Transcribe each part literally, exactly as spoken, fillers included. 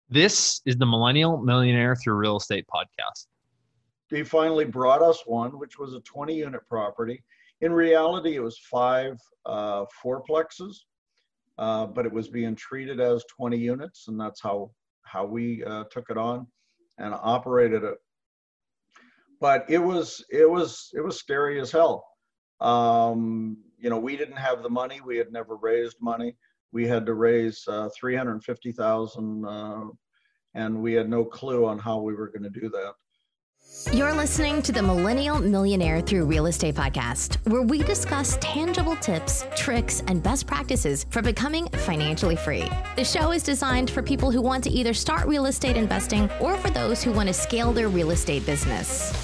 This is the Millennial Millionaire Through Real Estate podcast. They finally brought us one, which was a twenty unit property. In reality, it was five uh, fourplexes, uh, but it was being treated as twenty units, and that's how, how we uh, took it on and operated it. But it was, it was, it was scary as hell. Um, you know, we didn't have the money. We had never raised money. We had to raise uh, three hundred fifty thousand dollars, uh, and we had no clue on how we were going to do that. You're listening to the Millennial Millionaire Through Real Estate podcast, where we discuss tangible tips, tricks, and best practices for becoming financially free. The show is designed for people who want to either start real estate investing or for those who want to scale their real estate business.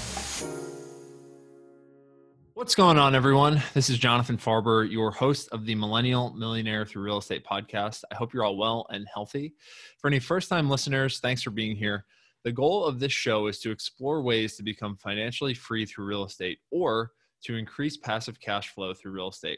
What's going on, everyone? This is Jonathan Farber, your host of the Millennial Millionaire Through Real Estate podcast. I hope you're all well and healthy. For any first-time listeners, thanks for being here. The goal of this show is to explore ways to become financially free through real estate or to increase passive cash flow through real estate.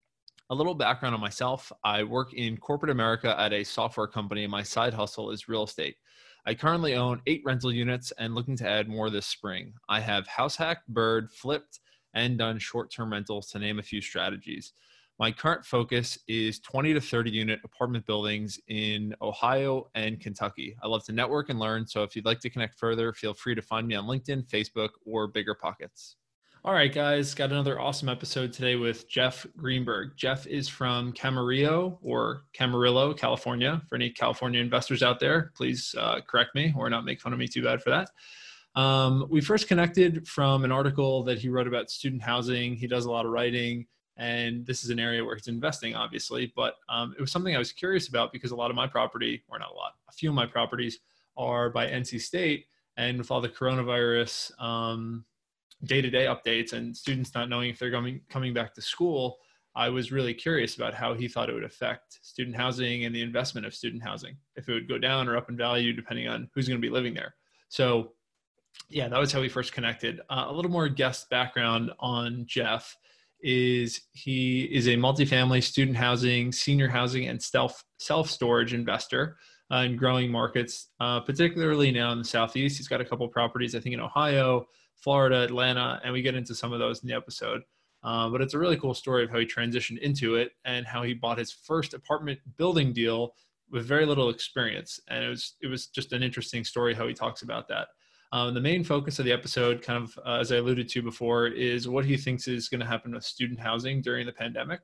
A little background on myself. I work in corporate America at a software company, and my side hustle is real estate. I currently own eight rental units and looking to add more this spring. I have house hacked, bird, flipped, and done short-term rentals, to name a few strategies. My current focus is twenty to thirty unit apartment buildings in Ohio and Kentucky. I love to network and learn, so if you'd like to connect further, feel free to find me on LinkedIn, Facebook, or Bigger Pockets. All right, guys, got another awesome episode today with Jeff Greenberg. Jeff is from Camarillo or Camarillo, California. For any California investors out there, please uh, correct me or not make fun of me too bad for that. Um, we first connected from an article that he wrote about student housing. He does a lot of writing, and this is an area where he's investing, obviously, but um, it was something I was curious about because a lot of my property, or not a lot, a few of my properties are by N C State, and with all the coronavirus um, day-to-day updates and students not knowing if they're coming, coming back to school, I was really curious about how he thought it would affect student housing and the investment of student housing, if it would go down or up in value depending on who's going to be living there. So yeah, that was how we first connected. Uh, a little more guest background on Jeff is he is a multifamily student housing, senior housing, and self, self-storage investor uh, in growing markets, uh, particularly now in the Southeast. He's got a couple properties, I think, in Ohio, Florida, Atlanta, and we get into some of those in the episode. Uh, but it's a really cool story of how he transitioned into it and how he bought his first apartment building deal with very little experience. And it was it was just an interesting story how he talks about that. Um, the main focus of the episode, kind of uh, as I alluded to before, is what he thinks is going to happen with student housing during the pandemic.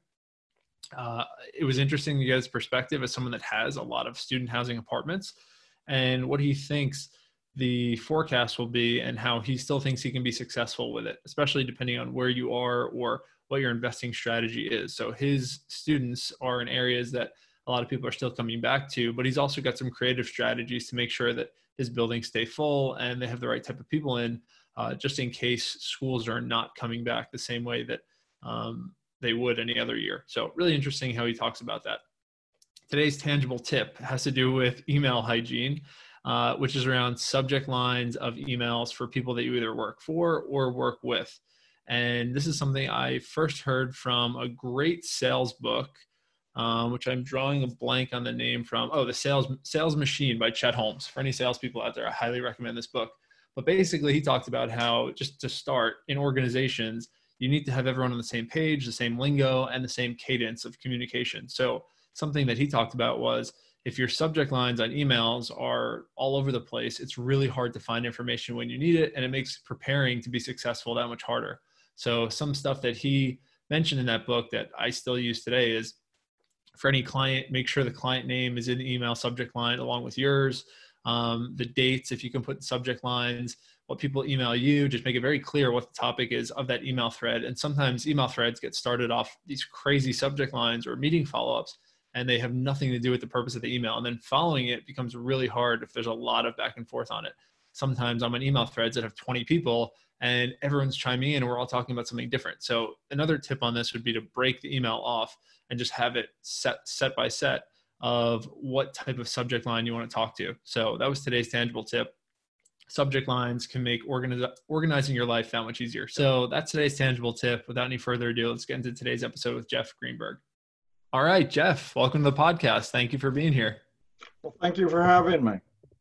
Uh, it was interesting to get his perspective as someone that has a lot of student housing apartments and what he thinks the forecast will be and how he still thinks he can be successful with it, especially depending on where you are or what your investing strategy is. So his students are in areas that a lot of people are still coming back to, but he's also got some creative strategies to make sure that his buildings stay full and they have the right type of people in, uh, just in case schools are not coming back the same way that um, they would any other year. So really interesting how he talks about that. Today's tangible tip has to do with email hygiene, uh, which is around subject lines of emails for people that you either work for or work with. And this is something I first heard from a great sales book, Um, which I'm drawing a blank on the name from. Oh, the Sales Sales Machine by Chet Holmes. For any salespeople out there, I highly recommend this book. But basically, he talked about how just to start in organizations, you need to have everyone on the same page, the same lingo, and the same cadence of communication. So something that he talked about was if your subject lines on emails are all over the place, it's really hard to find information when you need it, and it makes preparing to be successful that much harder. So some stuff that he mentioned in that book that I still use today is, for any client, make sure the client name is in the email subject line along with yours. Um, the dates, if you can put subject lines, what people email you, just make it very clear what the topic is of that email thread. And sometimes email threads get started off these crazy subject lines or meeting follow-ups, and they have nothing to do with the purpose of the email. And then following it becomes really hard if there's a lot of back and forth on it. Sometimes I'm on email threads that have twenty people and everyone's chiming in and we're all talking about something different. So another tip on this would be to break the email off and just have it set set by set of what type of subject line you want to talk to. So that was today's tangible tip. Subject lines can make organiz- organizing your life that much easier. So that's today's tangible tip. Without any further ado, let's get into today's episode with Jeff Greenberg. All right, Jeff, welcome to the podcast. Thank you for being here. Well, thank you for having me.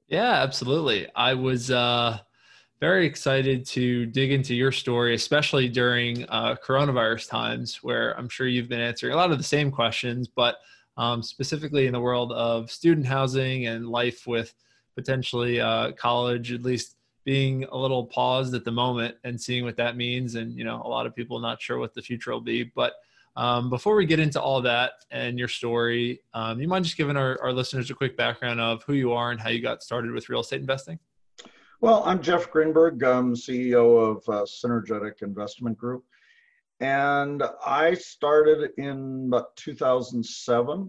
Yeah, absolutely. I was uh, very excited to dig into your story, especially during uh, coronavirus times, where I'm sure you've been answering a lot of the same questions, but um, specifically in the world of student housing and life with potentially uh, college, at least being a little paused at the moment and seeing what that means. And, you know, a lot of people not sure what the future will be. But um, before we get into all that and your story, um, you mind just giving our, our listeners a quick background of who you are and how you got started with real estate investing? Well, I'm Jeff Greenberg. I'm C E O of uh, Synergetic Investment Group. And I started in about two thousand seven,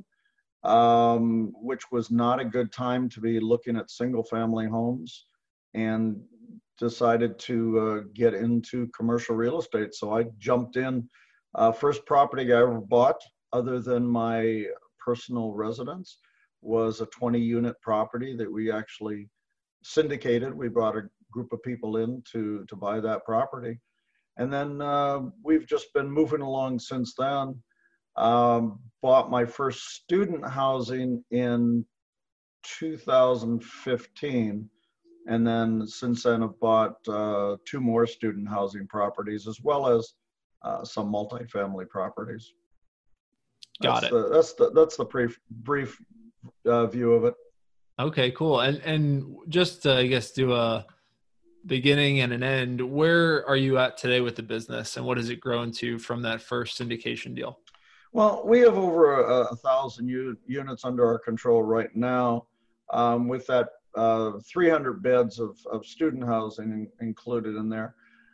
um, which was not a good time to be looking at single family homes, and decided to uh, get into commercial real estate. So I jumped in. Uh, first property I ever bought, other than my personal residence, was a twenty unit property that we actually syndicated. We brought a group of people in to, to buy that property. And then uh, we've just been moving along since then. Um, bought my first student housing in two thousand fifteen. And then since then I've bought uh, two more student housing properties, as well as uh, some multifamily properties. Got That's it. the, that's the, that's the brief, brief uh, view of it. Okay, cool. And and just to, I guess, do a beginning and an end, where are you at today with the business, and what has it grown to from that first syndication deal? Well, we have over a, a thousand u- units under our control right now, um, with that uh, three hundred beds of, of student housing in, included in there.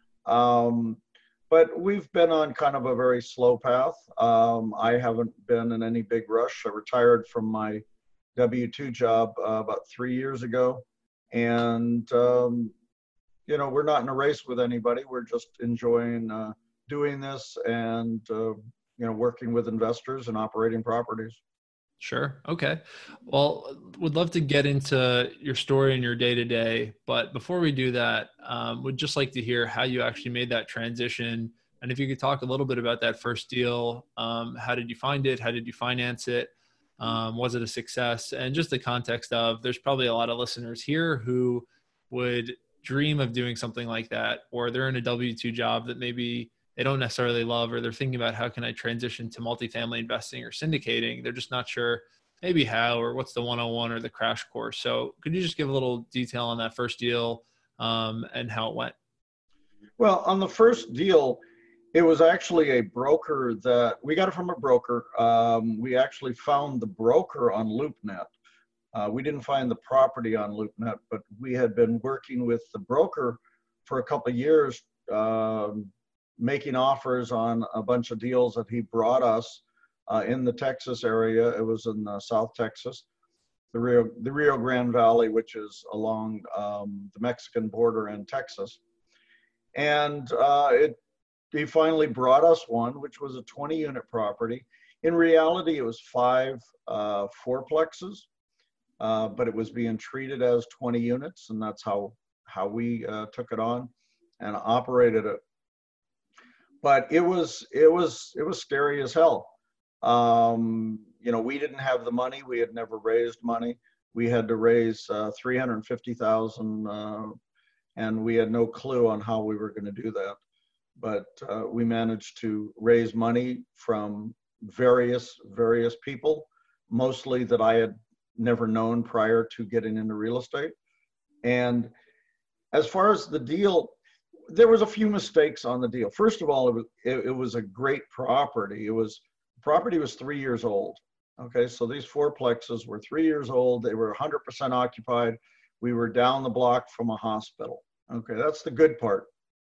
Um, but we've been on kind of a very slow path. Um, I haven't been in any big rush. I retired from my W two job uh, about three years ago. And, um, you know, we're not in a race with anybody. We're just enjoying uh, doing this and, uh, you know, working with investors and operating properties. Sure. Okay. Well, would love to get into your story and your day to day, but before we do that, um, would just like to hear how you actually made that transition, and if you could talk a little bit about that first deal. Um, how did you find it? How did you finance it? Um, was it a success? And just the context of, there's probably a lot of listeners here who would dream of doing something like that, or they're in a W two job that maybe they don't necessarily love, or they're thinking about how can I transition to multifamily investing or syndicating. They're just not sure maybe how, or what's the one oh one or the crash course. So could you just give a little detail on that first deal um, and how it went? Well, on the first deal, it was actually a broker that we got it from a broker. Um, we actually found the broker on LoopNet. Uh, we didn't find the property on LoopNet, but we had been working with the broker for a couple of years, um, making offers on a bunch of deals that he brought us uh, in the Texas area. It was in uh, South Texas, the Rio, the Rio Grande Valley, which is along um, the Mexican border in Texas. And uh, it, he finally brought us one, which was a twenty unit property. In reality, it was five uh, fourplexes, uh, but it was being treated as twenty units, and that's how, how we uh, took it on and operated it. But it was it was it was scary as hell. Um, you know, we didn't have the money. We had never raised money. We had to raise uh, three hundred fifty thousand, uh, and we had no clue on how we were going to do that. But uh, we managed to raise money from various various people, mostly that I had never known prior to getting into real estate. And as far as the deal, there was a few mistakes on the deal. First of all, it was it, it was a great property. It was property was three years old. Okay, so these fourplexes were three years old. They were one hundred percent occupied. We were down the block from a hospital. Okay, that's the good part.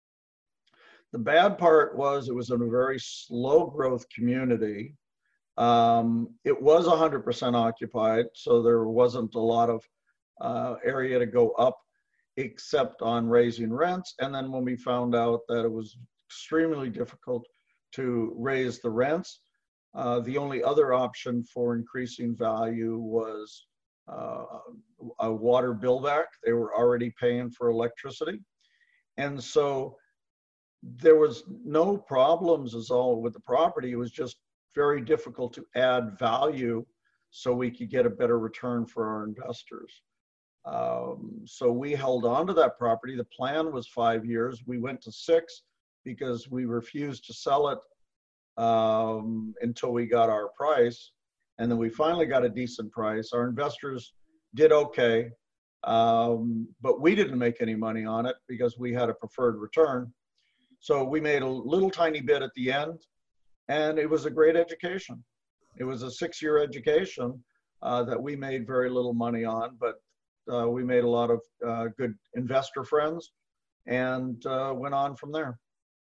The bad part was it was in a very slow growth community. Um, it was one hundred percent occupied, so there wasn't a lot of uh, area to go up, except on raising rents. And then when we found out that it was extremely difficult to raise the rents, uh, the only other option for increasing value was uh, a water bill back. They were already paying for electricity. And so there was no problems as all with the property. It was just very difficult to add value so we could get a better return for our investors. Um, so we held on to that property. The plan was five years. We went to six because we refused to sell it um, until we got our price. And then we finally got a decent price. Our investors did okay, um, but we didn't make any money on it because we had a preferred return. So we made a little tiny bit at the end, and it was a great education. It was a six-year education uh, that we made very little money on, but uh, we made a lot of uh, good investor friends and uh, went on from there.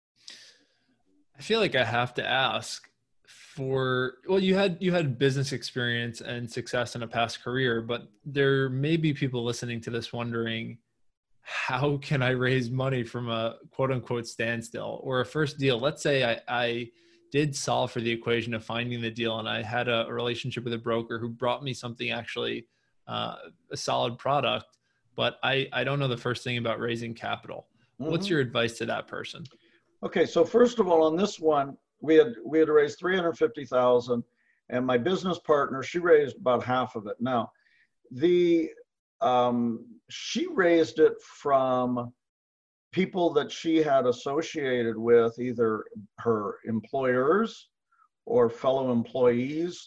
I feel like I have to ask for, well, you had, you had business experience and success in a past career, but there may be people listening to this wondering, how can I raise money from a quote unquote standstill or a first deal? Let's say I, I did solve for the equation of finding the deal, and I had a, a relationship with a broker who brought me something actually uh, a solid product, but I, I don't know the first thing about raising capital. Mm-hmm. What's your advice to that person? Okay, so first of all, on this one, we had we had raised three hundred fifty thousand dollars, and my business partner, she raised about half of it. Now, the um, she raised it from people that she had associated with, either her employers or fellow employees.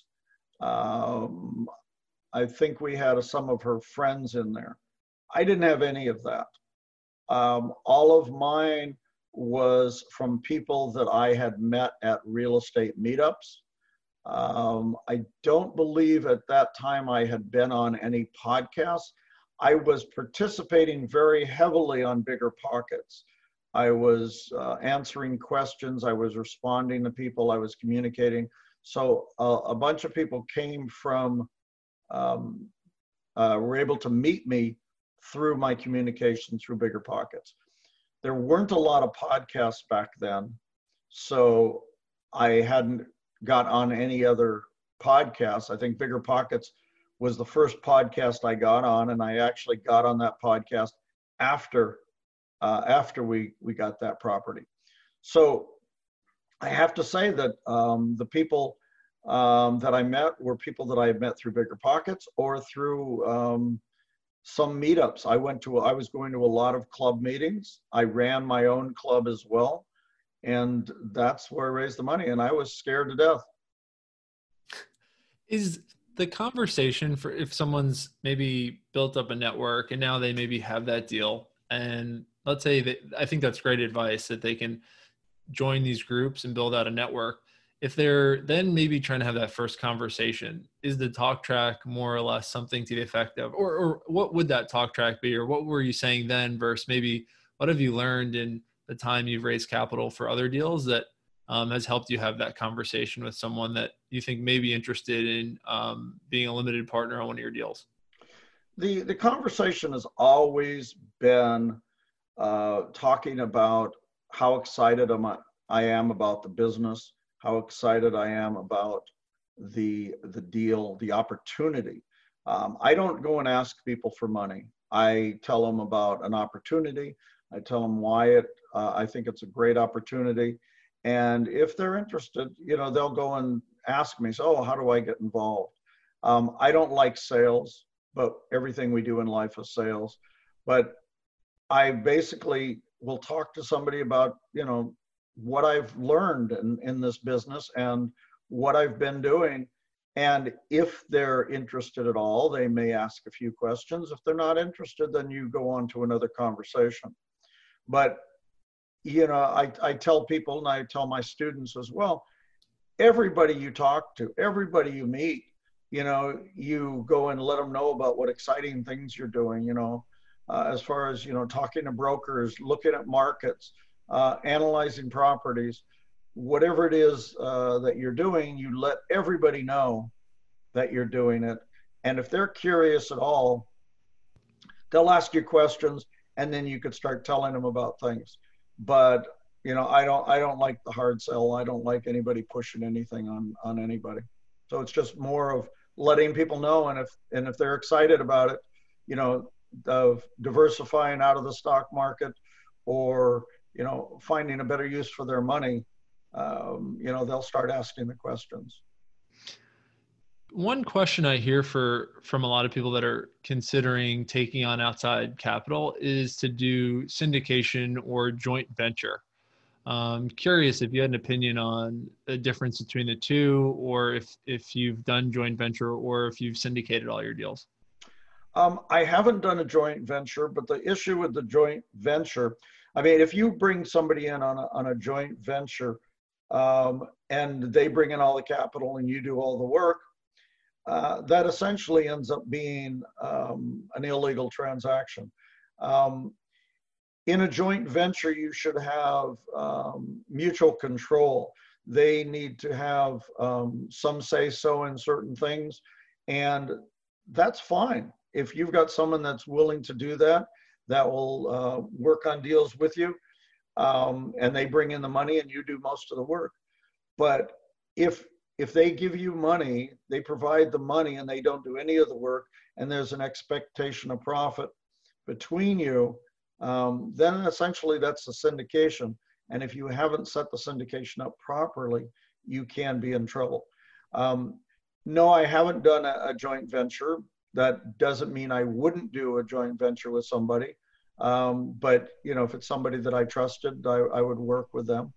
Um, I think we had some of her friends in there. I didn't have any of that. Um, all of mine was from people that I had met at real estate meetups. Um, I don't believe at that time I had been on any podcasts. I was participating very heavily on Bigger Pockets. I was uh, answering questions. I was responding to people. I was communicating. So uh, a bunch of people came from, um, uh, were able to meet me through my communication through Bigger Pockets. There weren't a lot of podcasts back then, so I hadn't got on any other podcasts. I think Bigger Pockets was the first podcast I got on, and I actually got on that podcast after uh, after we we got that property. So I have to say that um, the people um, that I met were people that I had met through Bigger Pockets or through um, some meetups. I went to, I was going to a lot of club meetings. I ran my own club as well. And that's where I raised the money. And I was scared to death. Is the conversation for if someone's maybe built up a network and now they maybe have that deal, and let's say that, I think that's great advice that they can join these groups and build out a network. If they're then maybe trying to have that first conversation, is the talk track more or less something to the effect of, or, or what would that talk track be? Or what were you saying then versus maybe what have you learned in the time you've raised capital for other deals that um, has helped you have that conversation with someone that you think may be interested in um, being a limited partner on one of your deals? The, the conversation has always been uh, talking about how excited am I, I am about the business, how excited I am about the, the deal, the opportunity. Um, I don't go and ask people for money. I tell them about an opportunity. I tell them why it, uh, I think it's a great opportunity. And if they're interested, you know, they'll go and ask me, so, oh, how do I get involved? Um, I don't like sales, but everything we do in life is sales. But I basically will talk to somebody about, you know, what I've learned in, in this business and what I've been doing. And if they're interested at all, they may ask a few questions. If they're not interested, then you go on to another conversation. But, you know, I, I tell people, and I tell my students as well, everybody you talk to, everybody you meet, you know, you go and let them know about what exciting things you're doing, you know, uh, as far as, you know, talking to brokers, looking at markets, Uh, analyzing properties, whatever it is uh, that you're doing, you let everybody know that you're doing it. And if they're curious at all, they'll ask you questions, and then you could start telling them about things. But, you know, I don't, I don't like the hard sell. I don't like anybody pushing anything on, on anybody. So it's just more of letting people know. And if, and if they're excited about it, you know, of diversifying out of the stock market or, you know, finding a better use for their money, um, you know, they'll start asking the questions. one question I hear for from a lot of people that are considering taking on outside capital is to do syndication or joint venture. Um, curious if you had an opinion on the difference between the two, or if if you've done joint venture or if you've syndicated all your deals. Um, I haven't done a joint venture, but the issue with the joint venture, I mean, if you bring somebody in on a, on a joint venture um, and they bring in all the capital and you do all the work, uh, that essentially ends up being um, an illegal transaction. Um, in a joint venture, you should have um, mutual control. They need to have um, some say so in certain things, and that's fine. If you've got someone that's willing to do that, that will uh, work on deals with you, um, and they bring in the money and you do most of the work. But if if they give you money, they provide the money and they don't do any of the work, and there's an expectation of profit between you, um, then essentially that's a syndication. And if you haven't set the syndication up properly, you can be in trouble. Um, no, I haven't done a, a joint venture. That doesn't mean I wouldn't do a joint venture with somebody. Um, but, you know, if it's somebody that I trusted, I, I would work with them.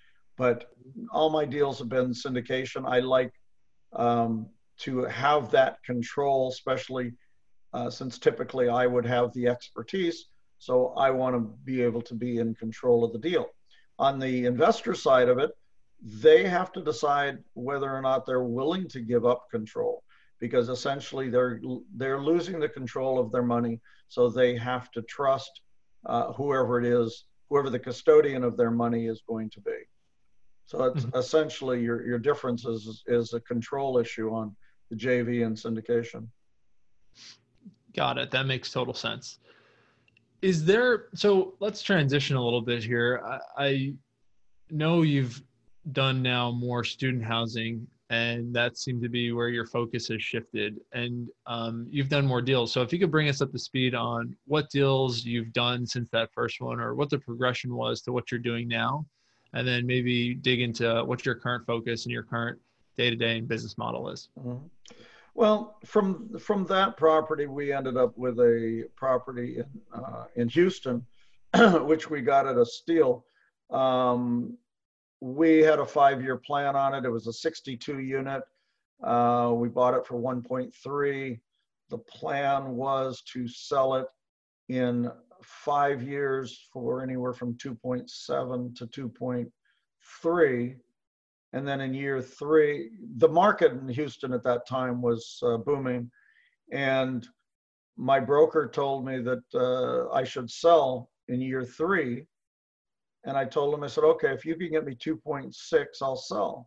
But all my deals have been syndication. I like um, to have that control, especially uh, since typically I would have the expertise. So I want to be able to be in control of the deal. On the investor side of it, they have to decide whether or not they're willing to give up control, because essentially they're they're losing the control of their money, so they have to trust uh, whoever it is, whoever the custodian of their money is going to be. So it's mm-hmm. essentially your your difference is is a control issue on the J V and syndication. Got it. That makes total sense. Is there, so let's transition a little bit here. I, I know you've done now more student housing, and that seemed to be where your focus has shifted, and um, you've done more deals. So if you could bring us up to speed on what deals you've done since that first one, or what the progression was to what you're doing now, and then maybe dig into what your current focus and your current day-to-day and business model is. Mm-hmm. Well, from from that property, we ended up with a property in, uh, in Houston, which we got at a steal. Um, we had a five-year plan on it. It was a sixty-two unit. Uh, we bought it for one point three. The plan was to sell it in five years for anywhere from two point seven to two point three. And then in year three, the market in Houston at that time was uh, booming. And my broker told me that uh, I should sell in year three. And I told him, I said, okay, if you can get me two point six, I'll sell.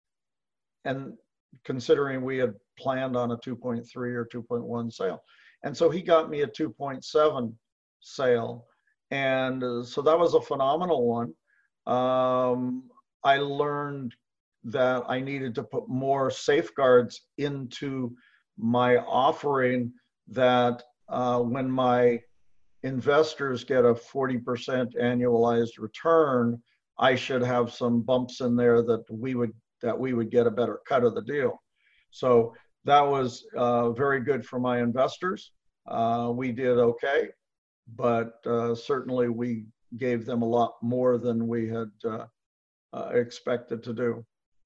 And considering we had planned on a two point three or two point one sale. And so he got me a two point seven sale. And uh, so that was a phenomenal one. Um, I learned that I needed to put more safeguards into my offering, that uh, when my investors get a forty percent annualized return, I should have some bumps in there that we would that we would get a better cut of the deal. So that was uh, very good for my investors. Uh, we did okay, but uh, certainly we gave them a lot more than we had uh, uh, expected to do.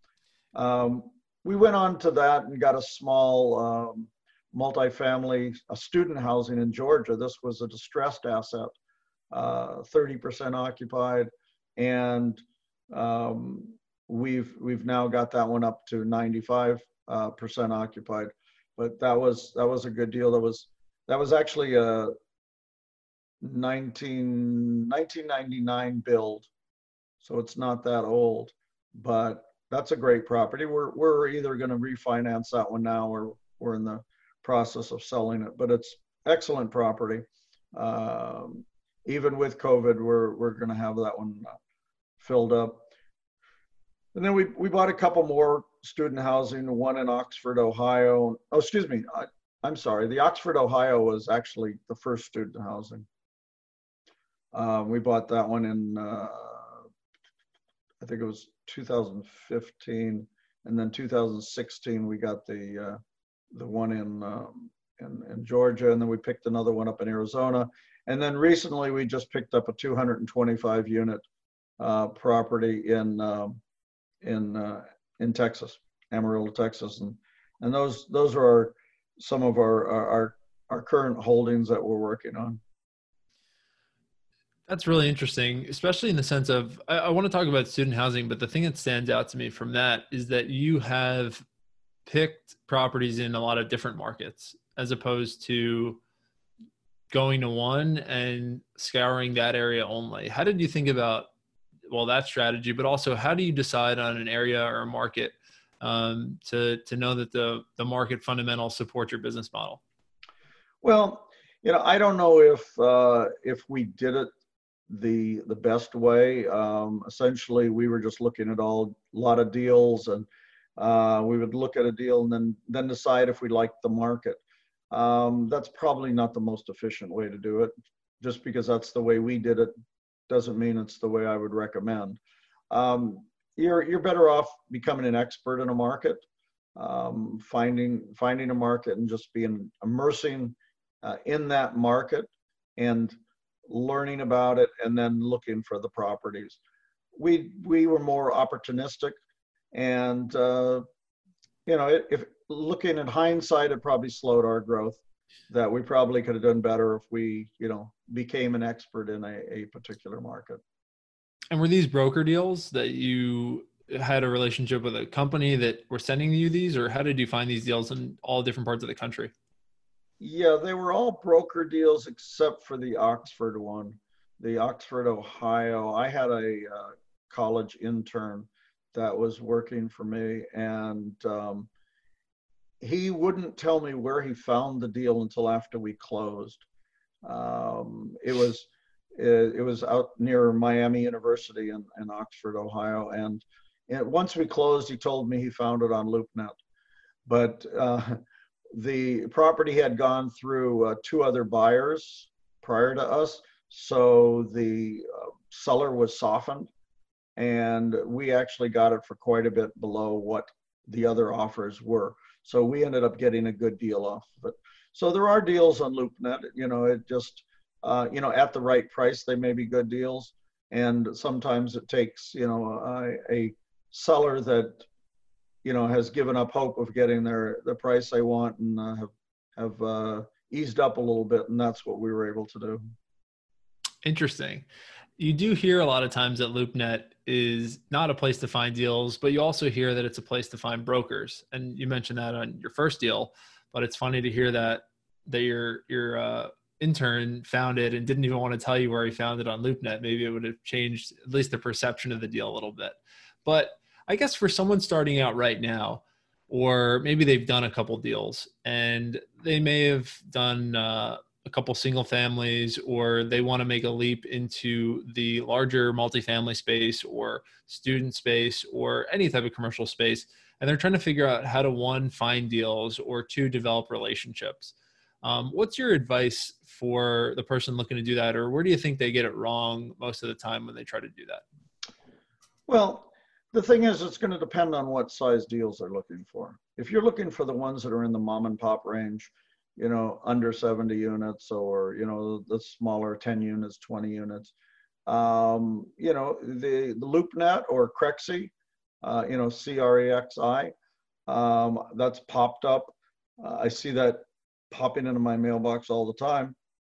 Um, we went on to that and got a small um, multifamily, a student housing in Georgia. This was a distressed asset, uh, thirty percent occupied, and um, we've we've now got that one up to ninety-five percent occupied. But that was that was a good deal. That was that was actually a nineteen ninety-nine build, so it's not that old, but that's a great property. We're we're either going to refinance that one now, or we're in the process of selling it. But it's excellent property. Um, even with COVID, we're we're going to have that one filled up. And then we we bought a couple more student housing. One in Oxford, Ohio. Oh, excuse me. I, I'm sorry. The Oxford, Ohio was actually the first student housing. Uh, we bought that one in. Uh, I think it was two thousand fifteen, and then two thousand sixteen we got the uh, the one in, um, in, in Georgia, and then we picked another one up in Arizona. And then recently we just picked up a two hundred twenty-five unit uh, property in, um, in, uh, in Texas, Amarillo, Texas. And, and those, those are our, some of our, our, our current holdings that we're working on. That's really interesting, especially in the sense of, I, I want to talk about student housing, but the thing that stands out to me from that is that you have picked properties in a lot of different markets, as opposed to going to one and scouring that area only. How did you think about, well, that strategy, but also how do you decide on an area or a market um, to, to know that the, the market fundamentals support your business model? Well, you know, I don't know if, uh, if we did it the the best way. Um, essentially, we were just looking at all a lot of deals, and uh, we would look at a deal and then then decide if we liked the market. Um, that's probably not the most efficient way to do it. Just because that's the way we did it doesn't mean it's the way I would recommend. Um, you're you're better off becoming an expert in a market, um, finding finding a market and just being immersing uh, in that market and learning about it, and then looking for the properties. We we were more opportunistic, and uh, you know, if, if looking at hindsight, it probably slowed our growth. That we probably could have done better if we, you know, became an expert in a, a particular market. And were these broker deals that you had a relationship with a company that were sending you these, or how did you find these deals in all different parts of the country? Yeah, they were all broker deals except for the Oxford one, the Oxford, Ohio. I had a uh, college intern that was working for me, and um, he wouldn't tell me where he found the deal until after we closed. Um, it was it, it was out near Miami University in, in Oxford, Ohio, and, and once we closed, he told me he found it on LoopNet, but. Uh, The property had gone through uh, two other buyers prior to us, so the uh, seller was softened, and we actually got it for quite a bit below what the other offers were. So we ended up getting a good deal off of it. So there are deals on LoopNet, you know, it just, uh, you know, at the right price, they may be good deals. And sometimes it takes, you know, a, a seller that, you know, has given up hope of getting their the price they want, and uh, have have uh, eased up a little bit, and that's what we were able to do. Interesting. You do hear a lot of times that LoopNet is not a place to find deals, but you also hear that it's a place to find brokers. And you mentioned that on your first deal, but it's funny to hear that that your your uh, intern found it and didn't even want to tell you where he found it on LoopNet. Maybe it would have changed at least the perception of the deal a little bit. But I guess for someone starting out right now, or maybe they've done a couple deals and they may have done uh, a couple single families, or they want to make a leap into the larger multifamily space or student space or any type of commercial space. And they're trying to figure out how to, one, find deals, or two, develop relationships. Um, what's your advice for the person looking to do that? Or where do you think they get it wrong most of the time when they try to do that? Well, the thing is, it's going to depend on what size deals they're looking for. If you're looking for the ones that are in the mom and pop range, you know, under seventy units, or, you know, the smaller ten units, twenty units, um, you know, the, the LoopNet or Crexi, uh, you know, C R E X I, um, that's popped up. Uh, I see that popping into my mailbox all the time.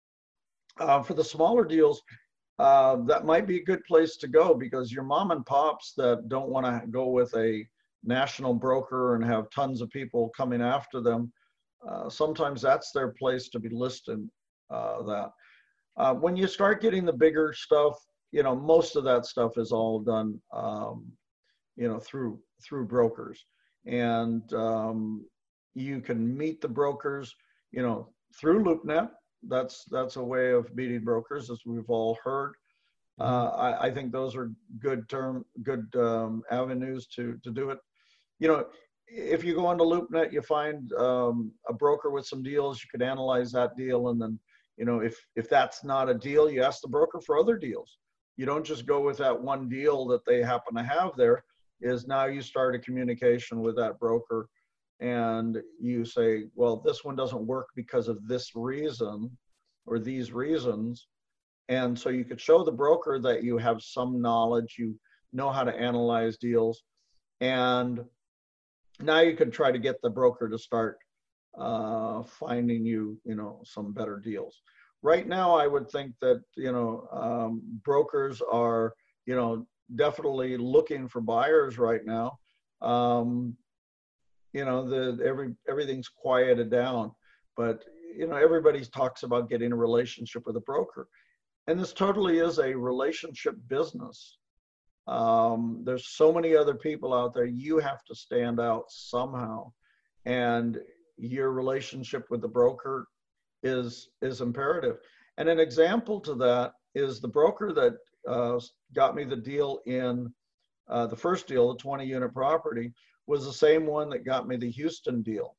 Uh, for the smaller deals, Uh, that might be a good place to go, because your mom and pops that don't want to go with a national broker and have tons of people coming after them, uh, sometimes that's their place to be listing uh, that. Uh, when you start getting the bigger stuff, you know, most of that stuff is all done, um, you know, through through brokers, and um, you can meet the brokers, you know, through LoopNet. That's that's a way of meeting brokers, as we've all heard. Uh, I, I think those are good term, good um, avenues to to do it. You know, if you go onto LoopNet, you find um, a broker with some deals. You could analyze that deal, and then, you know, if if that's not a deal, you ask the broker for other deals. You don't just go with that one deal that they happen to have there. Is now you start a communication with that broker and you say, well, this one doesn't work because of this reason or these reasons. And so you could show the broker that you have some knowledge, you know how to analyze deals. And now you can try to get the broker to start uh, finding you, you know, some better deals. Right now, I would think that, you know, um, brokers are, you know, definitely looking for buyers right now. Um, you know, the every everything's quieted down, but you know, everybody talks about getting a relationship with a broker, and this totally is a relationship business. Um, there's so many other people out there. You have to stand out somehow, and your relationship with the broker is is imperative. And an example to that is the broker that uh, got me the deal in uh, the first deal, the twenty unit property, was the same one that got me the Houston deal.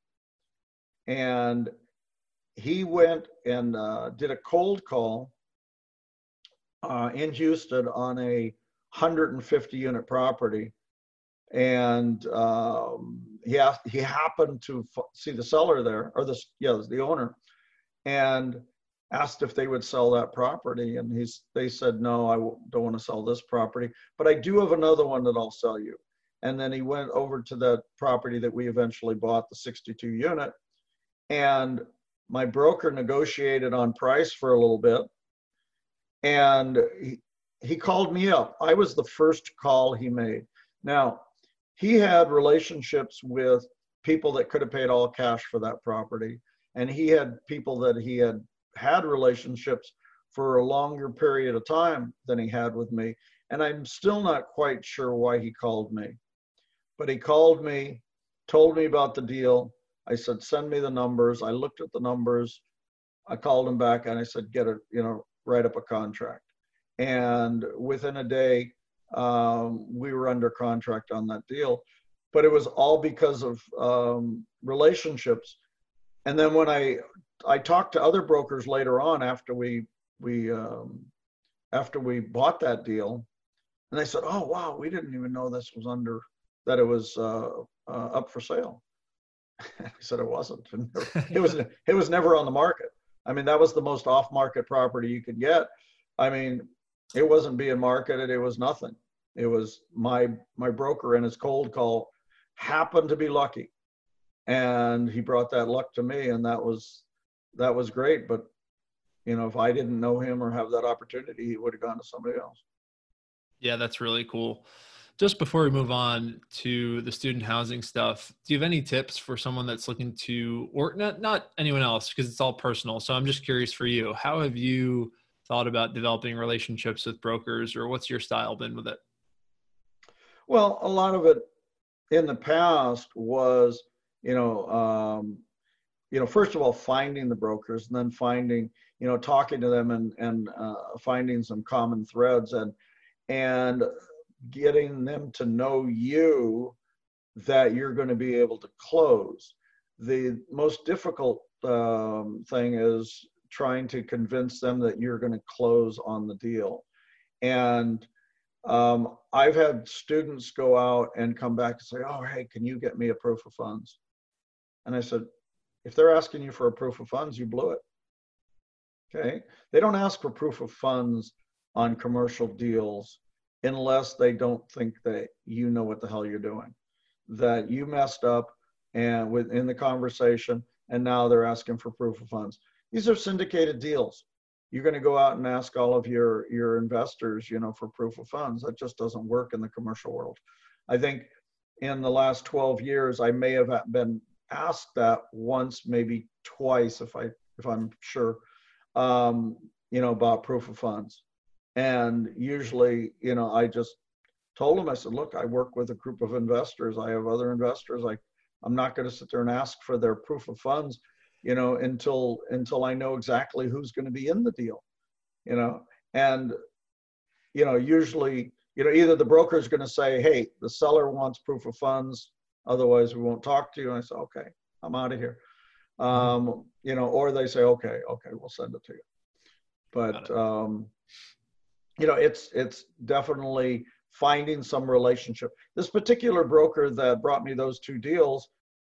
And he went and uh, did a cold call uh, in Houston on a one hundred fifty unit property. And um, he asked, he happened to f- see the seller there, or the, yeah, the owner, and asked if they would sell that property. And he's, they said, no, I w- don't want to sell this property, but I do have another one that I'll sell you. And then he went over to the property that we eventually bought, the sixty-two unit. And my broker negotiated on price for a little bit. And he, he called me up. I was the first call he made. Now, he had relationships with people that could have paid all cash for that property. And he had people that he had had relationships for a longer period of time than he had with me. And I'm still not quite sure why he called me. But he called me, told me about the deal. I said, send me the numbers. I looked at the numbers. I called him back and I said, get it, you know, write up a contract. And within a day, um, we were under contract on that deal. But it was all because of um, relationships. And then when I I talked to other brokers later on after we we um, after we bought that deal, and they said, oh wow, we didn't even know this was under that it was uh, uh, up for sale. I said it wasn't. It was it was never on the market. I mean, that was the most off-market property you could get. I mean, it wasn't being marketed. It was nothing. It was my my broker and his cold call happened to be lucky, and he brought that luck to me, and that was that was great. But you know, if I didn't know him or have that opportunity, he would have gone to somebody else. Yeah, that's really cool. Just before we move on to the student housing stuff, do you have any tips for someone that's looking to, or not, not anyone else, because it's all personal. So I'm just curious for you, how have you thought about developing relationships with brokers, or what's your style been with it? Well, a lot of it in the past was, you know, um, you know, first of all, finding the brokers, and then finding, you know, talking to them and, and uh, finding some common threads, and, and getting them to know you, that you're going to be able to close. The most difficult um, thing is trying to convince them that you're going to close on the deal. And um, I've had students go out and come back and say, oh, hey, can you get me a proof of funds? And I said, if they're asking you for a proof of funds, you blew it. Okay. They don't ask for proof of funds on commercial deals unless they don't think that you know what the hell you're doing, that you messed up and within the conversation, and now they're asking for proof of funds. These are syndicated deals. You're going to go out and ask all of your, your investors, you know, for proof of funds. That just doesn't work in the commercial world. I think in the last twelve years, I may have been asked that once, maybe twice, if I, if I'm sure, um, you know, about proof of funds. And usually, you know, I just told them, I said, look, I work with a group of investors. I have other investors. Like, I'm not going to sit there and ask for their proof of funds, you know, until, until I know exactly who's going to be in the deal, you know. And, you know, usually, you know, either the broker is going to say, hey, the seller wants proof of funds, otherwise we won't talk to you. And I say, okay, I'm out of here. Um, you know, or they say, okay, okay, we'll send it to you. But, um, you know, it's, it's definitely finding some relationship. This particular broker that brought me those two deals,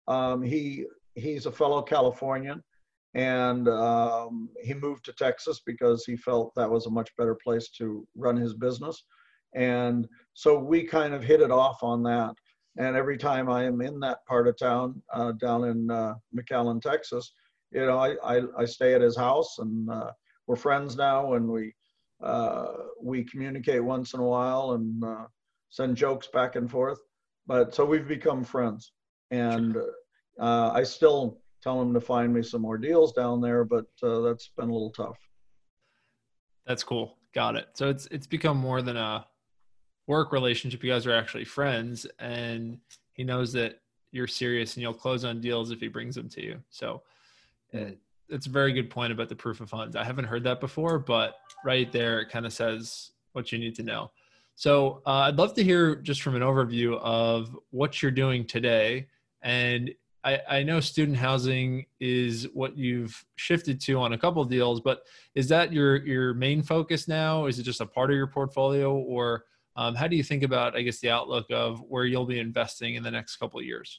Um, he he's a fellow Californian, and um, he moved to Texas because he felt that was a much better place to run his business. And so we kind of hit it off on that. And every time I am in that part of town, uh, down in uh, McAllen, Texas, you know, I, I, I stay at his house, and uh, we're friends now, and we uh, we communicate once in a while and uh, send jokes back and forth. But so we've become friends, and uh, I still tell him to find me some more deals down there, but uh, that's been a little tough. That's cool. Got it. So it's it's become more than a work relationship. You guys are actually friends, and he knows that you're serious and you'll close on deals if he brings them to you. So it, it's a very good point about the proof of funds. I haven't heard that before, but right there, it kind of says what you need to know. So uh, I'd love to hear just from an overview of what you're doing today. And I, I know student housing is what you've shifted to on a couple of deals, but is that your, your main focus now? Is it just a part of your portfolio, or Um, how do you think about, I guess, the outlook of where you'll be investing in the next couple of years?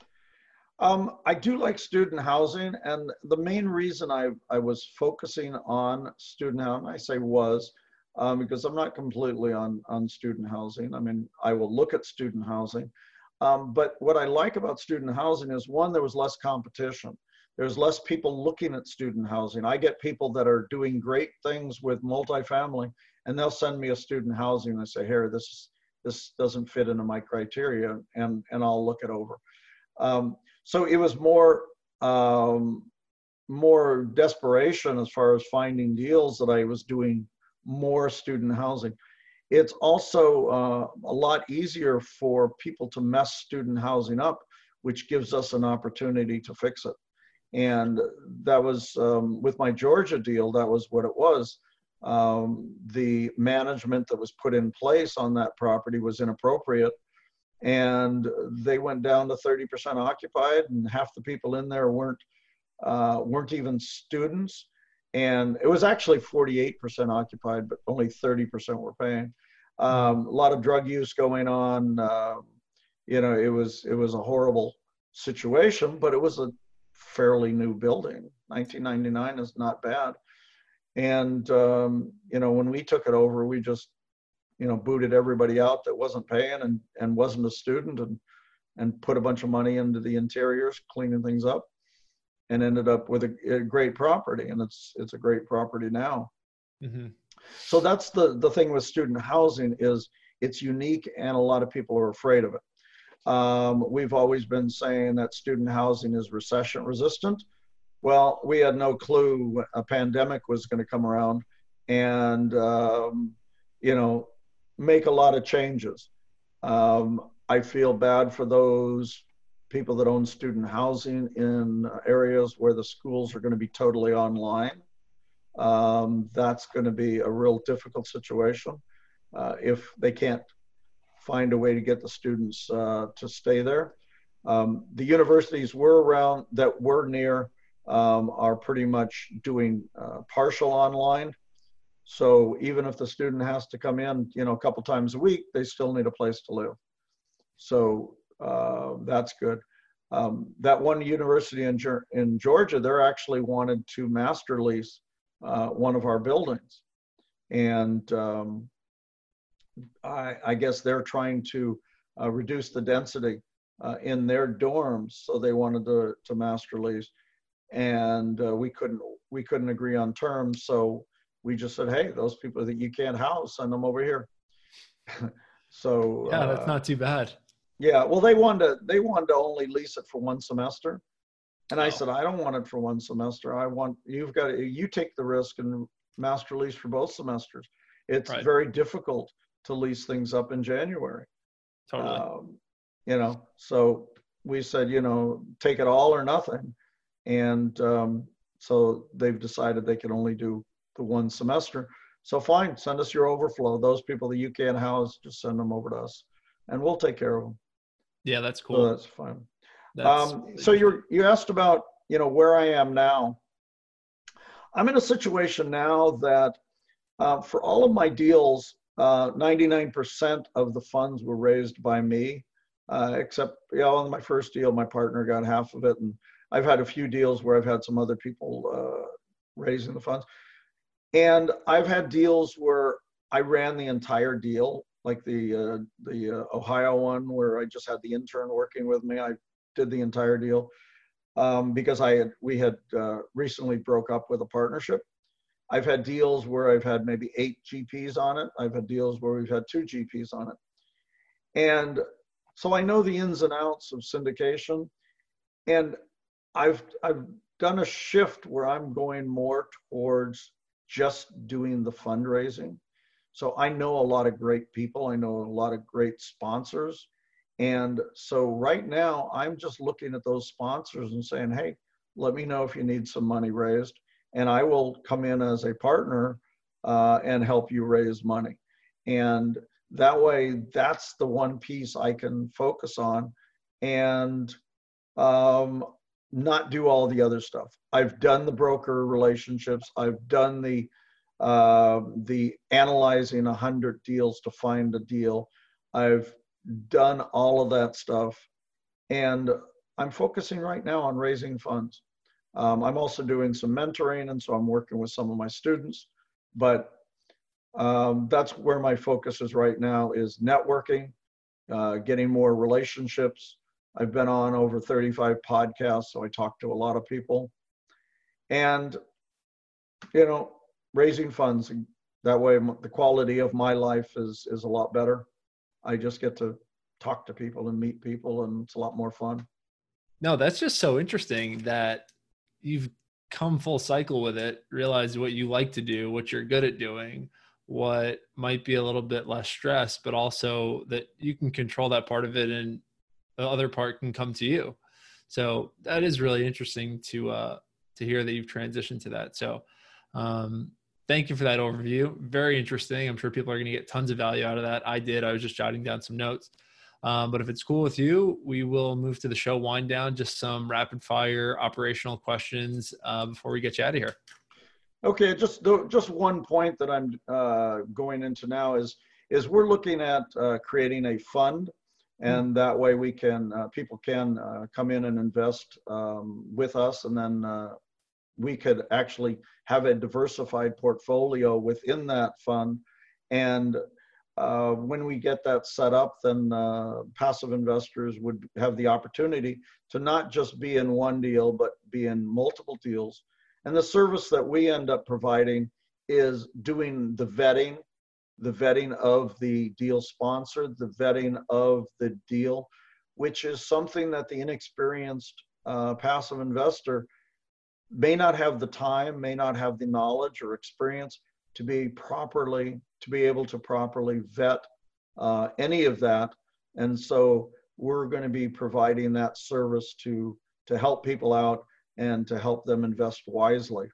Um, I do like student housing, and the main reason I, I was focusing on student housing, I say was, um, because I'm not completely on, on student housing. I mean, I will look at student housing. Um, but what I like about student housing is, one, there was less competition. There's less people looking at student housing. I get people that are doing great things with multifamily, and they'll send me a student housing and they say, here, this this doesn't fit into my criteria, and, and I'll look it over. Um, so it was more, um, more desperation as far as finding deals that I was doing more student housing. It's also uh, a lot easier for people to mess student housing up, which gives us an opportunity to fix it. And that was, um, with my Georgia deal, that was what it was. Um, the management that was put in place on that property was inappropriate, and they went down to thirty percent occupied, and half the people in there weren't uh, weren't even students, and it was actually forty-eight percent occupied, but only thirty percent were paying. Um, a lot of drug use going on. Uh, you know, it was it was a horrible situation, but it was a fairly new building. nineteen ninety-nine is not bad. And, um, you know, when we took it over, we just, you know, booted everybody out that wasn't paying and, and wasn't a student, and, and put a bunch of money into the interiors, cleaning things up, and ended up with a, a great property. And it's, it's a great property now. Mm-hmm. So that's the, the thing with student housing, is it's unique, and a lot of people are afraid of it. Um, we've always been saying that student housing is recession resistant. Well, we had no clue a pandemic was going to come around and, um, you know, make a lot of changes. Um, I feel bad for those people that own student housing in areas where the schools are going to be totally online. Um, that's going to be a real difficult situation uh, if they can't find a way to get the students uh, to stay there. Um, the universities were around that were near Um, are pretty much doing uh, partial online. So even if the student has to come in, you know, a couple times a week, they still need a place to live. So uh, that's good. Um, that one university in, in Georgia, they're actually wanted to master lease uh, one of our buildings. And um, I, I guess they're trying to uh, reduce the density uh, in their dorms. So they wanted to, to master lease. And uh, we couldn't we couldn't agree on terms, so we just said, hey, those people that you can't house, send them over here. So yeah, that's uh, not too bad. Yeah, well, they wanted to they wanted to only lease it for one semester, and oh. I said, I don't want it for one semester. I want you've got to, you take the risk and master lease for both semesters. It's right. Very difficult to lease things up in January. Totally. Um, you know, so we said, you know, take it all or nothing. And um, so they've decided they can only do the one semester. So fine, send us your overflow. Those people that you can't house, just send them over to us, and we'll take care of them. Yeah, that's cool. So that's fine. That's um, so you're, you asked about, you know, where I am now. I'm in a situation now that uh, for all of my deals, uh, ninety-nine percent of the funds were raised by me. uh, except, you know, on my first deal, my partner got half of it. And I've had a few deals where I've had some other people uh, raising the funds. And I've had deals where I ran the entire deal, like the uh, the uh, Ohio one, where I just had the intern working with me. I did the entire deal um, because I had we had uh, recently broke up with a partnership. I've had deals where I've had maybe eight G Ps on it. I've had deals where we've had two G Ps on it. And so I know the ins and outs of syndication. And I've I've done a shift where I'm going more towards just doing the fundraising. So I know a lot of great people. I know a lot of great sponsors. And so right now I'm just looking at those sponsors and saying, hey, let me know if you need some money raised. And I will come in as a partner uh, and help you raise money. And that way, that's the one piece I can focus on and um, not do all the other stuff. I've done the broker relationships. I've done the uh, the analyzing a hundred deals to find a deal. I've done all of that stuff. And I'm focusing right now on raising funds. Um, I'm also doing some mentoring, and so I'm working with some of my students. But um, that's where my focus is right now, is networking, uh, getting more relationships. I've been on over thirty-five podcasts, so I talk to a lot of people. And, you know, raising funds, that way the quality of my life is, is a lot better. I just get to talk to people and meet people, and it's a lot more fun. No, that's just so interesting that you've come full cycle with it, realize what you like to do, what you're good at doing, what might be a little bit less stress, but also that you can control that part of it and the other part can come to you. So that is really interesting to, uh, to hear that you've transitioned to that. So, um, thank you for that overview. Very interesting. I'm sure people are going to get tons of value out of that. I did. I was just jotting down some notes. Um, but if it's cool with you, we will move to the show wind down, just some rapid fire operational questions uh, before we get you out of here. Okay, just just one point that I'm uh, going into now is is we're looking at uh, creating a fund, and that way we can uh, people can uh, come in and invest um, with us, and then uh, we could actually have a diversified portfolio within that fund. And uh, when we get that set up, then uh, passive investors would have the opportunity to not just be in one deal, but be in multiple deals. And the service that we end up providing is doing the vetting, the vetting of the deal sponsor, the vetting of the deal, which is something that the inexperienced uh, passive investor may not have the time, may not have the knowledge or experience to be properly, to be able to properly vet uh, any of that. And so we're going to be providing that service to, to help people out and to help them invest wisely.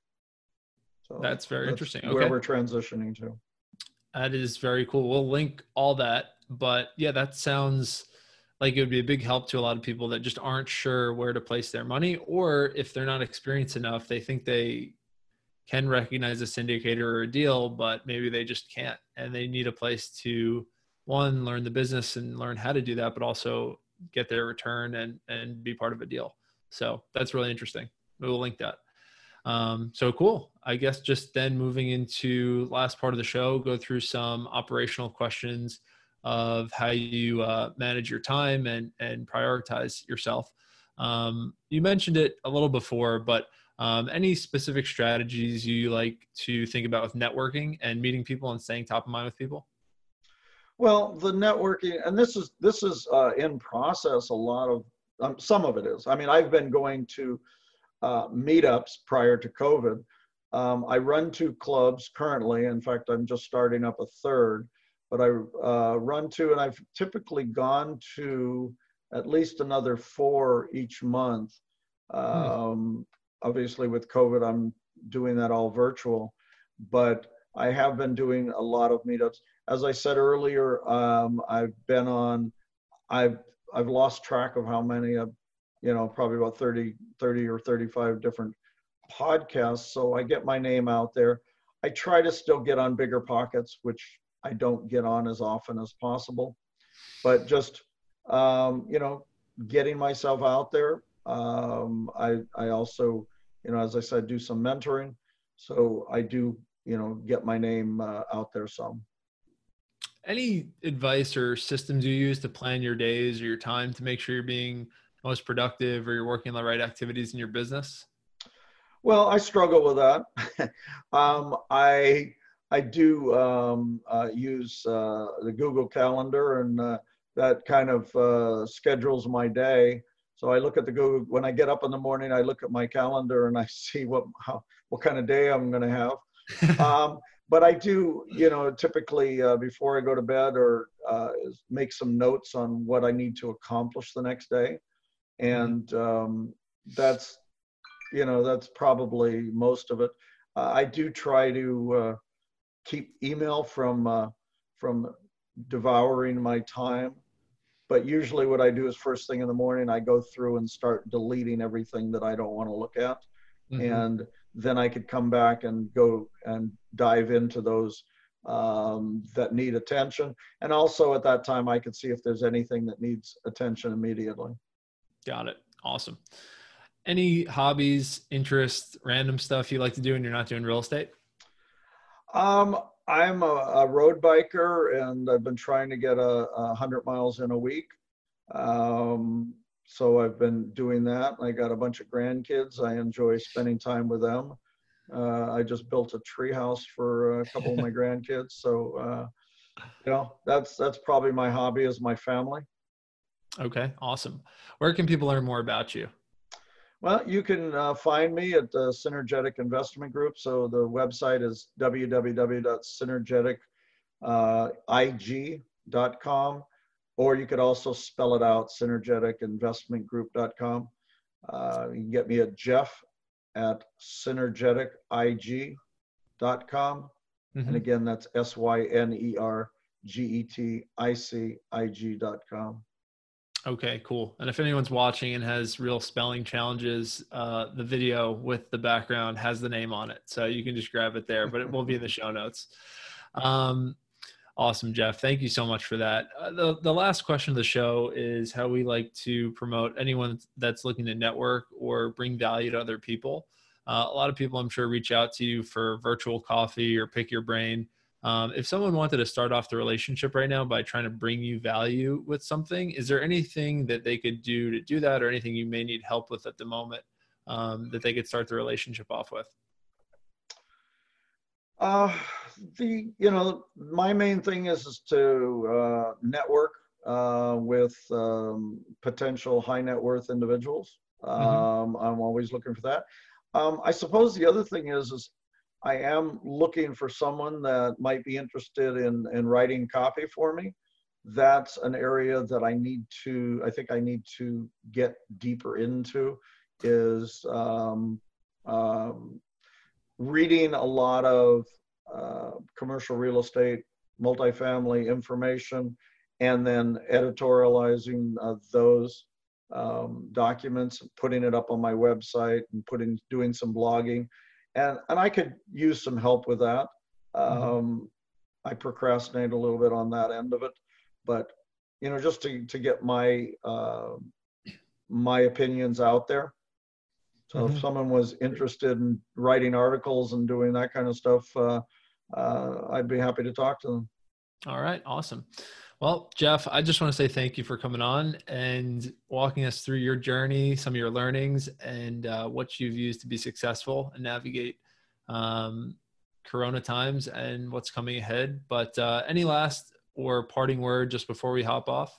So that's very that's interesting. Where okay. we're transitioning to. That is very cool. We'll link all that, but yeah, that sounds like it would be a big help to a lot of people that just aren't sure where to place their money, or if they're not experienced enough, they think they can recognize a syndicator or a deal, but maybe they just can't. And they need a place to, one, learn the business and learn how to do that, but also get their return and, and be part of a deal. So that's really interesting. We'll link that. Um, so cool. I guess just then moving into last part of the show, go through some operational questions of how you uh, manage your time and, and prioritize yourself. Um, you mentioned it a little before, but um, any specific strategies you like to think about with networking and meeting people and staying top of mind with people? Well, the networking, and this is this is uh, in process. A lot of um, some of it is. I mean, I've been going to uh, meetups prior to COVID. Um, I run two clubs currently. In fact, I'm just starting up a third. But I uh, run two, and I've typically gone to at least another four each month. Um, hmm. Obviously, with COVID, I'm doing that all virtual, but I have been doing a lot of meetups. As I said earlier, um, I've been on, I've I've lost track of how many, uh, you know, probably about thirty, thirty or thirty-five different podcasts. So I get my name out there. I try to still get on Bigger Pockets, which I don't get on as often as possible, but just um, you know, getting myself out there. Um, I, I also, you know, as I said, do some mentoring. So I do, you know, get my name uh, out there some. Any advice or systems you use to plan your days or your time to make sure you're being most productive or you're working on the right activities in your business? Well, I struggle with that. um, I I do um, uh, use uh, the Google Calendar, and uh, that kind of uh, schedules my day. So I look at the Google when I get up in the morning. I look at my calendar and I see what how what kind of day I'm going to have. Um, but I do, you know, typically uh, before I go to bed, or uh, make some notes on what I need to accomplish the next day, and um, that's, you know, that's probably most of it. Uh, I do try to uh, keep email from uh, from devouring my time, but usually what I do is first thing in the morning, I go through and start deleting everything that I don't want to look at. Mm-hmm. And then I could come back and go and dive into those um, that need attention. And also at that time, I could see if there's anything that needs attention immediately. Got it. Awesome. Any hobbies, interests, random stuff you like to do when you're not doing real estate? Um, I'm a, a road biker, and I've been trying to get a, a hundred miles in a week. Um, so I've been doing that. I got a bunch of grandkids. I enjoy spending time with them. Uh, I just built a tree house for a couple of my grandkids. So, uh, you know, that's, that's probably my hobby, is my family. Okay. Awesome. Where can people learn more about you? Well, you can uh, find me at the Synergetic Investment Group. So the website is w w w dot synergetic i g dot com, or you could also spell it out, synergetic investment group dot com. Uh, you can get me at Jeff at synergetic i g dot com. Mm-hmm. And again, that's S Y N E R G E T I C I G dot com. Okay, cool. And if anyone's watching and has real spelling challenges, uh, the video with the background has the name on it. So you can just grab it there, but it will be in the show notes. Um, awesome, Jeff. Thank you so much for that. Uh, the, the last question of the show is how we like to promote anyone that's looking to network or bring value to other people. Uh, a lot of people, I'm sure, reach out to you for virtual coffee or pick your brain. Um, if someone wanted to start off the relationship right now by trying to bring you value with something, is there anything that they could do to do that, or anything you may need help with at the moment um, that they could start the relationship off with? Uh, the, you know, my main thing is, is to uh, network uh, with um, potential high net worth individuals. Um, mm-hmm. I'm always looking for that. Um, I suppose the other thing is, is I am looking for someone that might be interested in, in writing copy for me. That's an area that I need to, I think I need to get deeper into, is um, um, reading a lot of uh, commercial real estate, multifamily information, and then editorializing uh, those um, documents, putting it up on my website, and putting, doing some blogging. And, and I could use some help with that. Um, mm-hmm. I procrastinate a little bit on that end of it, but, you know, just to, to get my, uh, my opinions out there. So mm-hmm. if someone was interested in writing articles and doing that kind of stuff, uh, uh, I'd be happy to talk to them. All right. Awesome. Well, Jeff, I just want to say thank you for coming on and walking us through your journey, some of your learnings, and uh, what you've used to be successful and navigate um, Corona times and what's coming ahead. But uh, any last or parting word just before we hop off?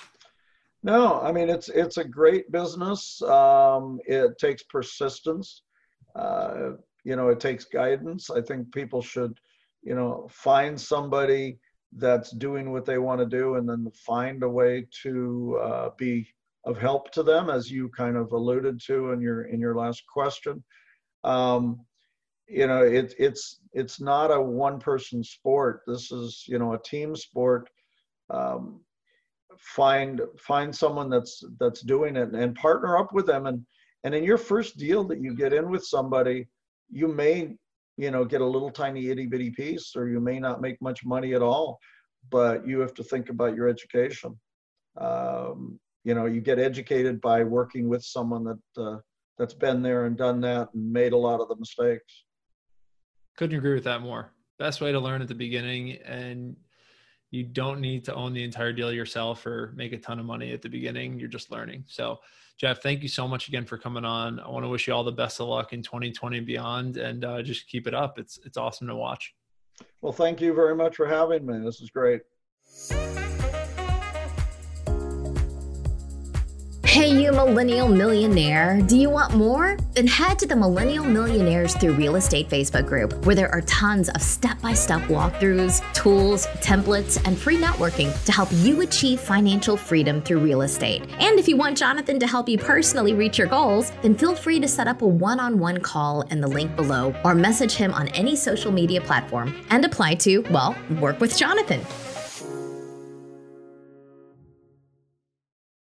No, I mean, it's, it's a great business. Um, it takes persistence. Uh, you know, it takes guidance. I think people should, you know, find somebody that's doing what they want to do, and then find a way to uh, be of help to them, as you kind of alluded to in your in your last question. Um, you know, it, it's it's not a one-person sport. This is, you know, a team sport. Um, find find someone that's that's doing it, and partner up with them. And and in your first deal that you get in with somebody, you may, you know, get a little tiny itty bitty piece, or you may not make much money at all, but you have to think about your education. Um, you know, you get educated by working with someone that uh, that's been there and done that and made a lot of the mistakes. Couldn't agree with that more. Best way to learn at the beginning, and you don't need to own the entire deal yourself or make a ton of money at the beginning. You're just learning. So Jeff, thank you so much again for coming on. I want to wish you all the best of luck in twenty twenty and beyond, and uh, just keep it up. It's, it's awesome to watch. Well, thank you very much for having me. This is great. Hey, you millennial millionaire, do you want more? Then head to the Millennial Millionaires Through Real Estate Facebook group, where there are tons of step-by-step walkthroughs, tools, templates, and free networking to help you achieve financial freedom through real estate. And if you want Jonathan to help you personally reach your goals, then feel free to set up a one-on-one call in the link below or message him on any social media platform and apply to, well, work with Jonathan.